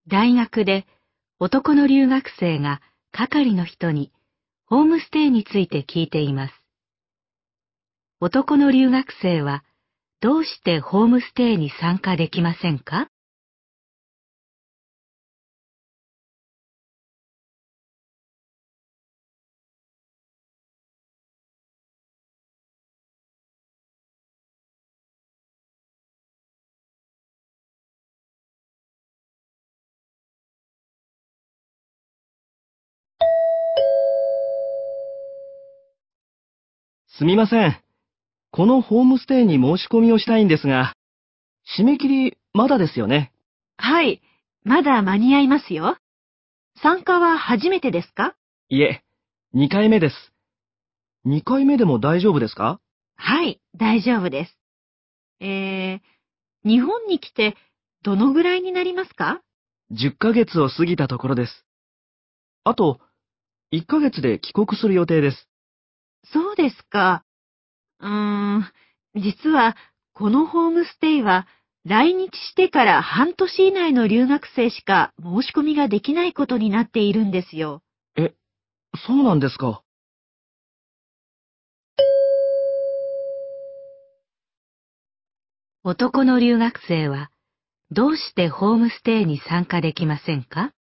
大学で男の留学生が係の人にホームステイについて聞いています。男の留学生はどうしてホームステイに参加できませんか？ すみません。このホームステイに申し込みをしたいんですが、締め切りまだですよね。 はい、まだ間に合いますよ。参加は初めてですか？ いえ、2回目です。2回目でも大丈夫ですか？ はい、大丈夫です。日本に来てどのぐらいになりますか？ 10ヶ月を過ぎたところです。あと、1ヶ月で帰国する予定です。 そうですか。うーん、実はこのホームステイは来日してから半年以内の留学生しか申し込みができないことになっているんですよ。 え、そうなんですか。 男の留学生はどうしてホームステイに参加できませんか？